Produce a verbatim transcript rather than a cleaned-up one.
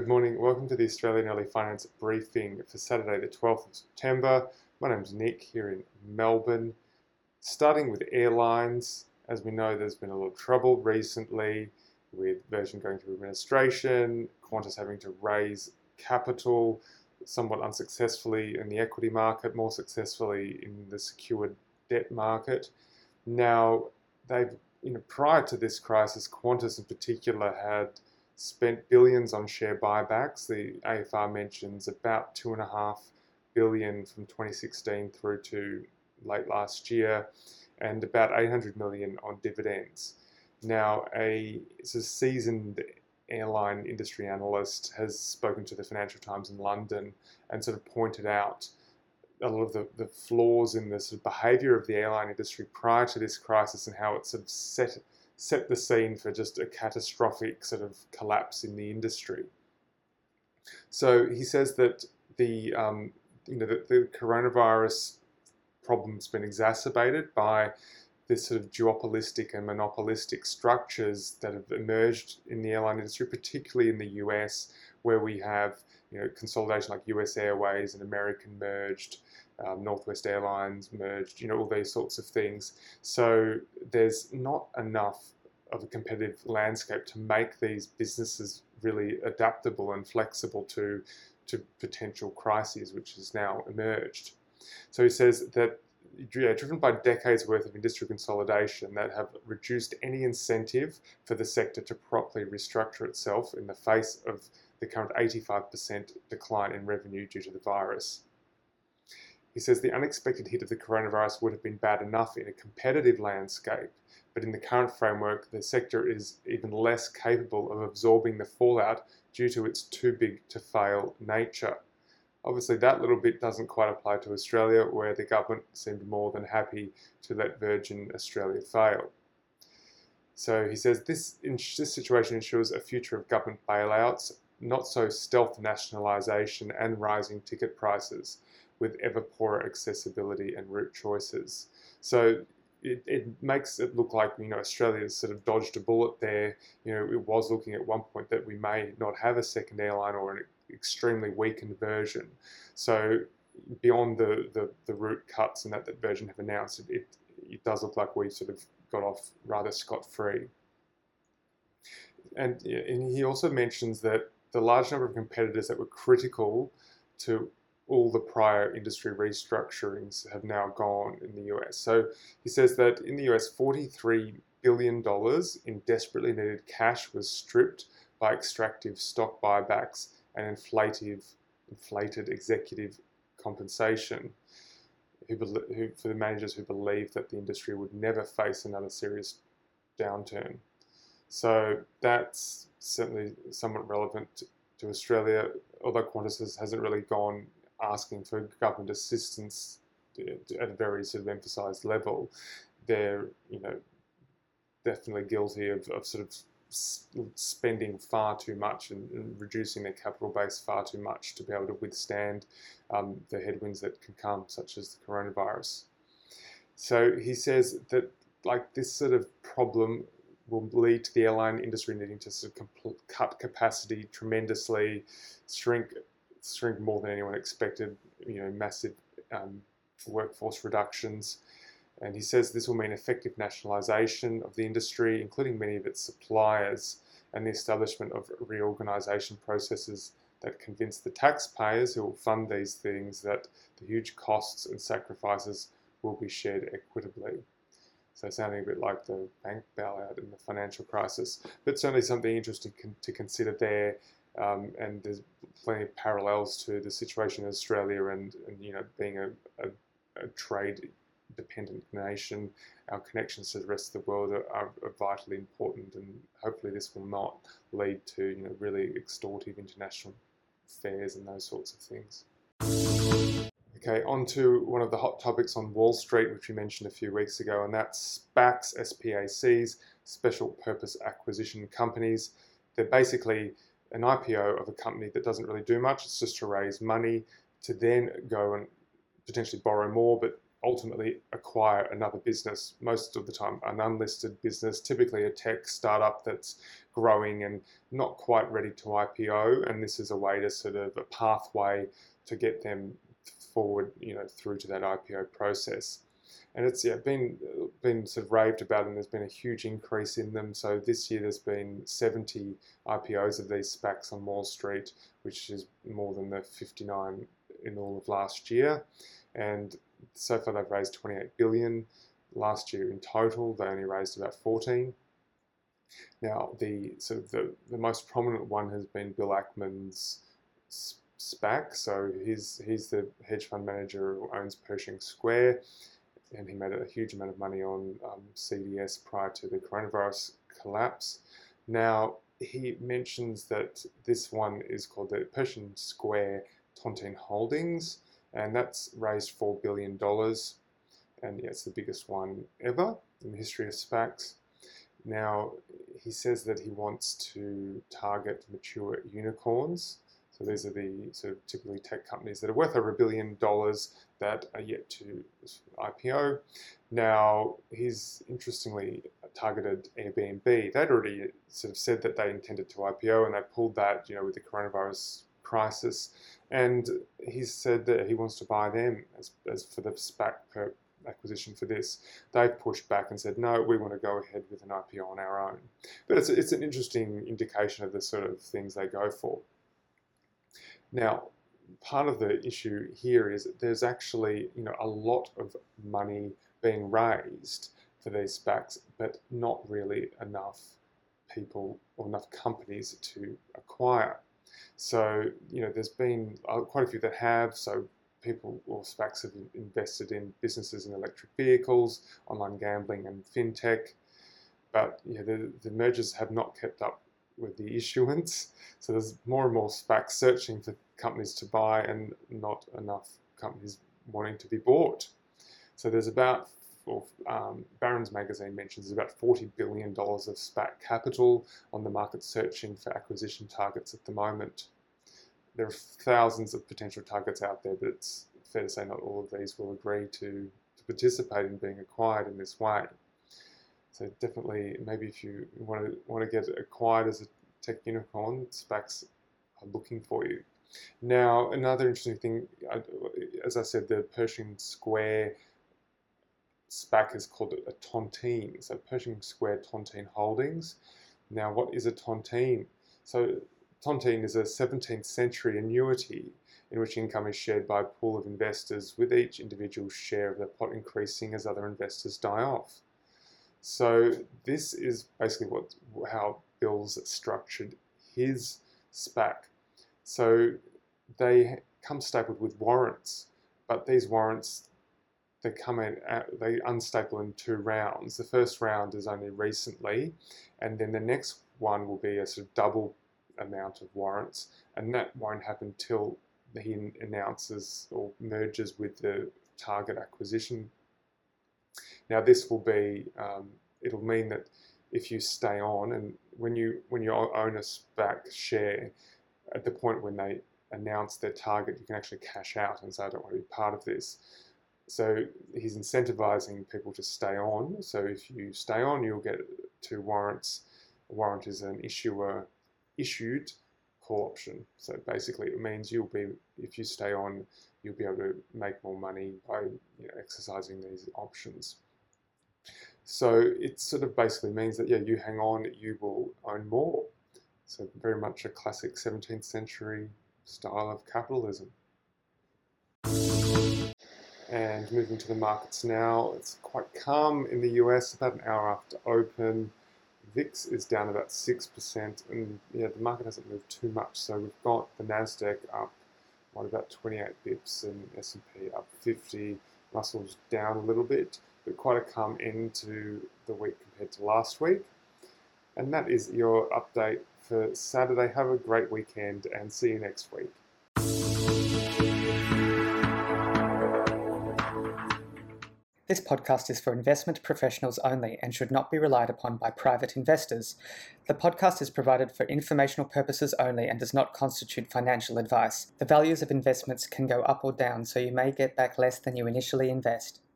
Good morning. Welcome to the Australian Early Finance briefing for Saturday, the twelfth of September. My name's Nick here in Melbourne. Starting with airlines, as we know, there's been a lot of trouble recently with Virgin going through administration, Qantas having to raise capital somewhat unsuccessfully in the equity market, more successfully in the secured debt market. Now, they've, you know, prior to this crisis, Qantas in particular had spent billions on share buybacks. The A F R mentions about two and a half billion from twenty sixteen through to late last year, and about eight hundred million on dividends. Now, a, it's a seasoned airline industry analyst has spoken to the Financial Times in London and sort of pointed out a lot of the, the flaws in the sort of behaviour of the airline industry prior to this crisis and how it sort of set set the scene for just a catastrophic sort of collapse in the industry. So he says that the um, you know the, the coronavirus problem's been exacerbated by this sort of duopolistic and monopolistic structures that have emerged in the airline industry, particularly in the U S, where we have you know consolidation like U S Airways and American merged, um, Northwest Airlines merged, you know all these sorts of things. So there's not enough of a competitive landscape to make these businesses really adaptable and flexible to to potential crises, which has now emerged. So he says that yeah, driven by decades worth of industry consolidation that have reduced any incentive for the sector to properly restructure itself in the face of the current eighty-five percent decline in revenue due to the virus. He says the unexpected hit of the coronavirus would have been bad enough in a competitive landscape, but in the current framework, the sector is even less capable of absorbing the fallout due to its too big to fail nature. Obviously, that little bit doesn't quite apply to Australia, where the government seemed more than happy to let Virgin Australia fail. So he says this, this situation ensures a future of government bailouts, not so stealth nationalisation and rising ticket prices, with ever poorer accessibility and route choices. So it, it makes it look like you know Australia's sort of dodged a bullet there. You know, it was looking at one point that we may not have a second airline or an extremely weakened version. So beyond the, the, the route cuts and that, that Virgin have announced, it, it, it does look like we sort of got off rather scot-free. And, and he also mentions that the large number of competitors that were critical to all the prior industry restructurings have now gone in the U S. So he says that in the U S, forty-three billion dollars in desperately needed cash was stripped by extractive stock buybacks and inflative, inflated executive compensation who, who, for the managers who believed that the industry would never face another serious downturn. So that's certainly somewhat relevant to, to Australia, although Qantas has, hasn't really gone asking for government assistance at a very sort of emphasised level. They're, you know, definitely guilty of, of sort of spending far too much and, and reducing their capital base far too much to be able to withstand um, the headwinds that can come, such as the coronavirus. So he says that like this sort of problem will lead to the airline industry needing to sort of compl- cut capacity tremendously, shrink shrink more than anyone expected, you know, massive um, workforce reductions. And he says this will mean effective nationalisation of the industry, including many of its suppliers, and the establishment of reorganisation processes that convince the taxpayers who will fund these things that the huge costs and sacrifices will be shared equitably. So sounding a bit like the bank bailout in the financial crisis, but certainly something interesting con- to consider there. Um, and there's plenty of parallels to the situation in Australia and, and you know, being a, a, a trade-dependent nation. Our connections to the rest of the world are, are, are vitally important, and hopefully this will not lead to you know really extortive international fares and those sorts of things. Okay, on to one of the hot topics on Wall Street, which we mentioned a few weeks ago, and that's SPACs, S P A Cs, Special Purpose Acquisition Companies. They're basically an I P O of a company that doesn't really do much. It's just to raise money to then go and potentially borrow more, but ultimately acquire another business, most of the time an unlisted business, typically a tech startup that's growing and not quite ready to I P O, and this is a way to sort of a pathway to get them forward, you know, through to that I P O process. And it's yeah, been been sort of raved about, and there's been a huge increase in them. So this year there's been seventy I P Os of these SPACs on Wall Street, which is more than the fifty-nine in all of last year. And so far they've raised twenty-eight billion. Last year in total they only raised about fourteen. Now the sort of the, the most prominent one has been Bill Ackman's SPAC. So he's he's the hedge fund manager who owns Pershing Square, and he made a huge amount of money on um, C D S prior to the coronavirus collapse. Now he mentions that this one is called the Pershing Square Tontine Holdings, and that's raised four billion dollars, and yeah, it's the biggest one ever in the history of SPACs. Now, he says that he wants to target mature unicorns. So these are the sort of typically tech companies that are worth over a billion dollars that are yet to I P O. Now, he's interestingly targeted Airbnb. They'd already sort of said that they intended to I P O, and they pulled that, you know, with the coronavirus crisis. And he said that he wants to buy them as, as for the SPAC per acquisition for this. They've pushed back and said, no, we want to go ahead with an I P O on our own. But it's, it's an interesting indication of the sort of things they go for. Now, part of the issue here is that there's actually, you know, a lot of money being raised for these SPACs, but not really enough people or enough companies to acquire. So, you know, there's been quite a few that have. So people or SPACs have invested in businesses in electric vehicles, online gambling, and fintech. But you know, the, the mergers have not kept up with the issuance. So there's more and more SPACs searching for companies to buy and not enough companies wanting to be bought. So there's about, or um, Barron's magazine mentions there's about forty billion dollars of SPAC capital on the market searching for acquisition targets at the moment. There are thousands of potential targets out there, but it's fair to say not all of these will agree to, to participate in being acquired in this way. So definitely, maybe if you want to want to get acquired as a tech unicorn, SPACs are looking for you. Now, another interesting thing, as I said, the Pershing Square SPAC is called a tontine. So Pershing Square Tontine Holdings. Now, what is a tontine? So tontine is a seventeenth century annuity in which income is shared by a pool of investors, with each individual's share of the pot increasing as other investors die off. So this is basically what how Bill's structured his SPAC. So they come stapled with warrants, but these warrants, they come in, they unstaple in two rounds. The first round is only recently, and then the next one will be a sort of double amount of warrants, and that won't happen till he announces or merges with the target acquisition. Now this will be, um, it'll mean that if you stay on, and when you when you own a SPAC share, at the point when they announce their target, you can actually cash out and say, I don't want to be part of this. So he's incentivizing people to stay on. So if you stay on, you'll get two warrants. A warrant is an issuer issued call option. So basically it means you'll be, if you stay on, you'll be able to make more money by, you know, exercising these options. So it sort of basically means that, yeah, you hang on, you will own more. So very much a classic seventeenth century style of capitalism. And moving to the markets now, it's quite calm in the U S, about an hour after open. V I X is down about six percent, and yeah, the market hasn't moved too much. So we've got the Nasdaq up, what, about twenty-eight bips, and S and P up fifty. Russell's down a little bit, but quite a calm end to the week compared to last week. And that is your update for Saturday. Have a great weekend and see you next week. This podcast is for investment professionals only and should not be relied upon by private investors. The podcast is provided for informational purposes only and does not constitute financial advice. The values of investments can go up or down, so you may get back less than you initially invest.